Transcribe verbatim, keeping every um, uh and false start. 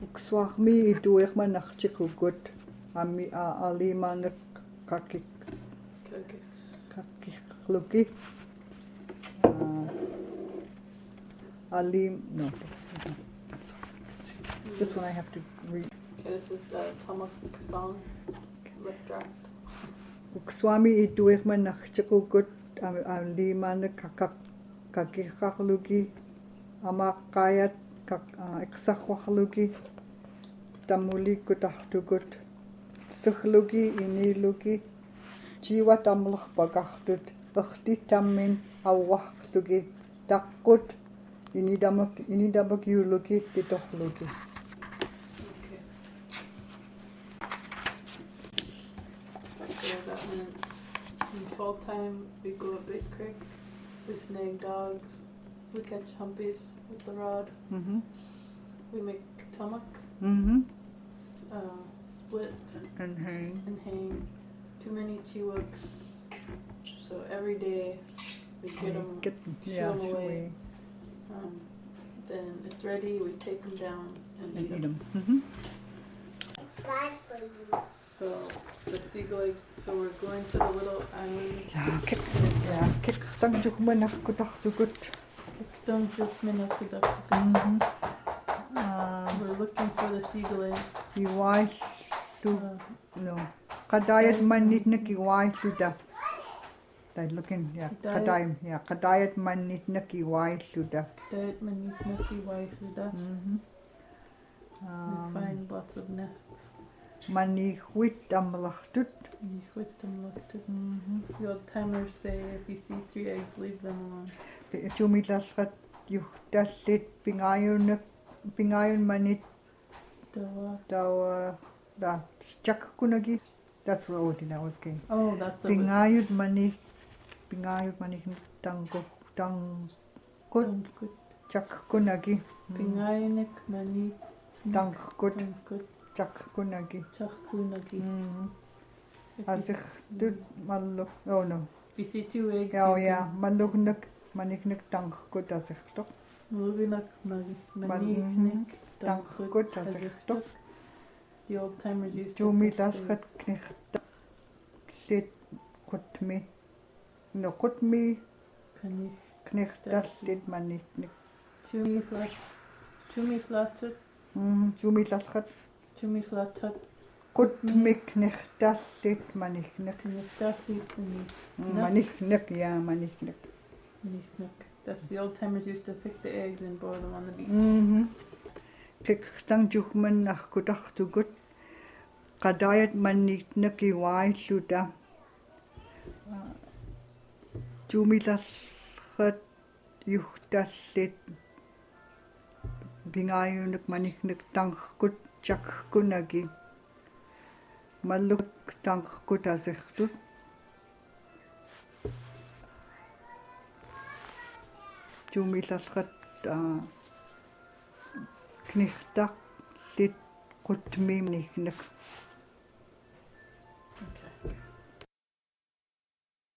Ukswarmi ituirmanartikukut ami alimanak kakik kakikluki alim no this is I'm sorry. This one I have to read. Okay, this is the Tamak song lift draft. Ukswami ituirmanartikukut ami alimanak kakak kakikluki amaqayat kak iqsarwarluki tamulikkutartukut suhluki iniluki chiwatamlerpakartut ertitammin awwarluki taqqut inidamak inidamak yuluki pitorluki. Okay. So that means in fall time we go a big creek, we snag dogs, we catch humpies with the rod. Mm-hmm. We make tamak, Mm-hmm. uh, split, And hang. and hang. Too many chiwuks. So every day we get them, Get shoo yeah, them away. away Um, then it's ready. We take them down and, and eat eat them. them. Mm-hmm. So the seagull eggs. So we're going to the little island. Ja, kik ja, kik tangjuhmanarkutartukut. Don't just minute Mhm. We're looking for the seagull eggs. Iwai tu Uh, no. Kadayat manitnak iwai suda. They're looking, yeah, Kadayat. kadayam, yeah, kadayat manitnak iwai suda. diet manitnaki waisuda. Mhm. We Um, find lots of nests. Manihwit amlachtut. You quit them looked at. Mhm. The old timers say if you see three eggs, leave them alone. Tumilasrat yuhtallit pingayunak pingayun manit Dawa. tawa da chakkunagi. That's what Odin I was getting. Oh, that's the Pingayut manik pingayut manik tangko tang kut Tangkut. chakkunagi. Pingayanik mani. Tangkut Tangkut. chakkunagi. Chakkunagi. Mm. If you Asik see- tut mallu. Oh no. If you see two eggs, Oh you yeah, malugnak maniknik tangkut asik tok. Luginak Mhm. maniknik. Tangkut asik tok. The old timers used to. Tumi put the- lasrat knecht lit kutmi. No kutmi Kanich. knecht lit maniknik. Chumi flat. Chumi flatet. Mhm. Tumi lasrat Chumi flatet. kutmi knecht lit maniknik. Kanich kanich. Maniknik, yeah, maniknik. Maniknik. That's the old timers used to pick the eggs and boil them on the beach. Mhm. Kik tang juhman nachkutartugut. Kadayat maniknik iwai suda. Tumilasrat yuhtallit pingayunak maniknik tangkut chakkunagi. Maluk tangkut asirtut. Tumilasrat knihtak lit kutmi maniknik.